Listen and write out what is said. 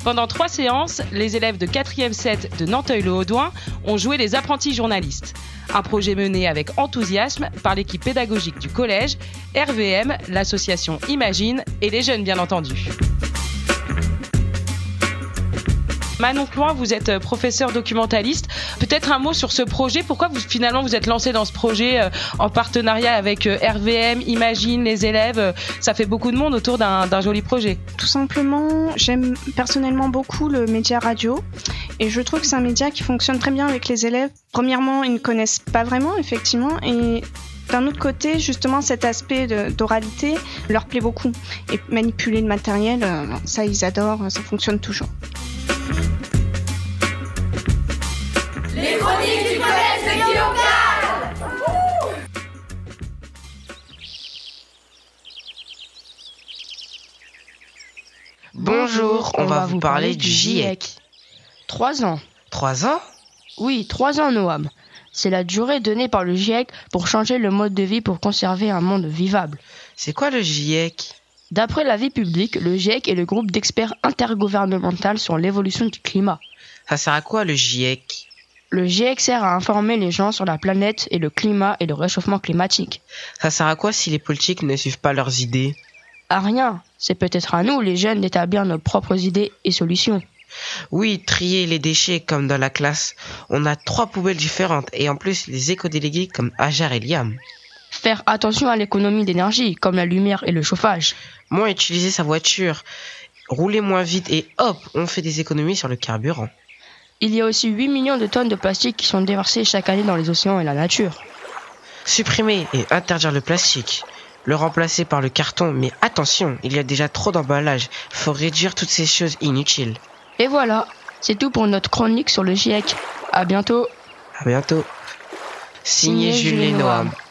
Pendant 3 séances, les élèves de 4e set de Nanteuil-le-Haudouin ont joué les apprentis journalistes. Un projet mené avec enthousiasme par l'équipe pédagogique du collège, RVM, l'association Imagine et les jeunes bien entendu. Manon Cloin, vous êtes professeur documentaliste. Peut-être un mot sur ce projet. Pourquoi vous êtes lancé dans ce projet en partenariat avec RVM, Imagine, les élèves? Ça fait beaucoup de monde autour d'un joli projet. Tout simplement, j'aime personnellement beaucoup le média radio et je trouve que c'est un média qui fonctionne très bien avec les élèves. Premièrement, ils ne connaissent pas vraiment, effectivement, et d'un autre côté, justement, cet aspect d'oralité leur plaît beaucoup. Et manipuler le matériel, ça, ils adorent, ça fonctionne toujours. Les chroniques du collège de Guillaume Gall. Bonjour, on va vous parler du GIEC. 3 ans. 3 ans ? Oui, 3 ans, Noam. C'est la durée donnée par le GIEC pour changer le mode de vie pour conserver un monde vivable. C'est quoi le GIEC ? D'après la vie publique, le GIEC est le groupe d'experts intergouvernemental sur l'évolution du climat. Ça sert à quoi le GIEC ? Le GIEC sert à informer les gens sur la planète et le climat et le réchauffement climatique. Ça sert à quoi si les politiques ne suivent pas leurs idées ? À rien. C'est peut-être à nous, les jeunes, d'établir nos propres idées et solutions. Oui, trier les déchets comme dans la classe. On a 3 poubelles différentes et en plus les éco-délégués comme Hajar et Liam. Faire attention à l'économie d'énergie, comme la lumière et le chauffage. Moins utiliser sa voiture, rouler moins vite et hop, on fait des économies sur le carburant. Il y a aussi 8 millions de tonnes de plastique qui sont déversées chaque année dans les océans et la nature. Supprimer et interdire le plastique. Le remplacer par le carton, mais attention, il y a déjà trop d'emballages. Faut réduire toutes ces choses inutiles. Et voilà, c'est tout pour notre chronique sur le GIEC. À bientôt. À bientôt. Signé Jules et Noam.